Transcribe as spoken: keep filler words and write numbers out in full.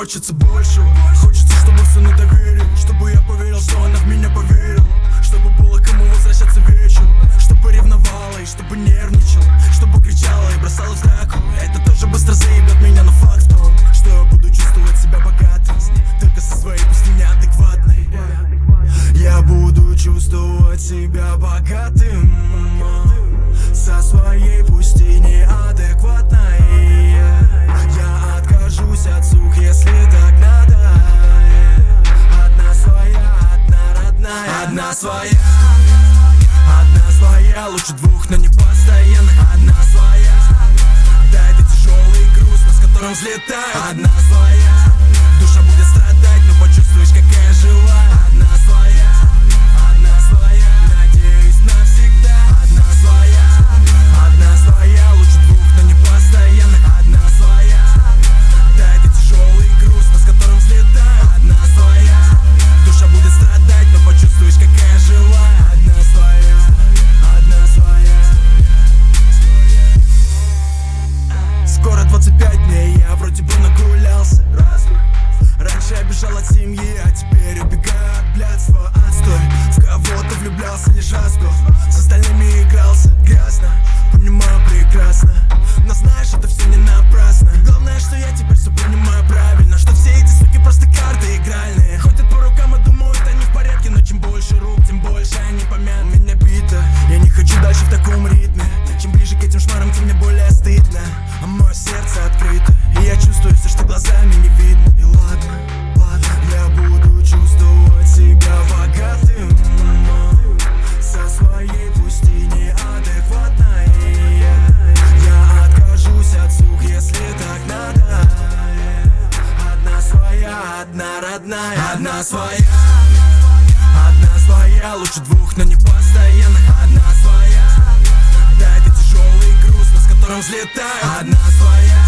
хочется большего. Хочется, чтобы все на доверие, чтобы я поверил, что она в меня поверила, чтобы было кому возвращаться вечером, чтобы ревновала и чтобы нервничала, чтобы кричала и бросала в драку. Это тоже быстро заебет меня, но факт в том, что я буду чувствовать себя богатым, только со своей пусть и неадекватной. Я буду чувствовать себя богатым со своей пусть и неадекватной. Я откажусь от сук, если так надо. Одна своя, одна родная, одна своя, одна своя, лучше двух, но не постоянно. Одна своя, да, это тяжелый груз, но с которым взлетаю. Одна своя, душа будет страдать, но почувствуешь, какая живая. Одна своя, одна своя, надеюсь навсегда. Одна своя, одна своя, лучше двух, но не постоянно. Одна своя, да, это тяжелый груз, но с которым взлетаю. Одна своя, душа будет страдать, но почувствуешь, какая живая. Одна своя, одна своя. Скоро двадцать пять дней, я вроде бы нагулялся. Раньше я бежал от семьи, а теперь убегаю от блядства. Отстой, в кого-то влюблялся лишь раз в год, с остальными игрался грязно, понимаю прекрасно, но знаешь, это все не напрасно. Главное, что я теперь все понимаю правильно, что все эти суки просто карты игральные. Ходят по рукам и думают, они в порядке, но чем больше рук, тем больше они помят. Меня бита, я не хочу дальше в таком ритме. Чем ближе к этим шмарам, тем мне более стыдно, а мое сердце открыто, и я чувствую все, что глазами не видно. И ладно, ладно, я буду чувствовать себя богатым со своей пусть и неадекватной. Я откажусь от сук, если так надо. Одна своя, одна родная, одна своя, одна своя, лучше двух, но не постоянно. Одна своя, да, это тяжелый груз, но с которым взлетаю. Одна своя,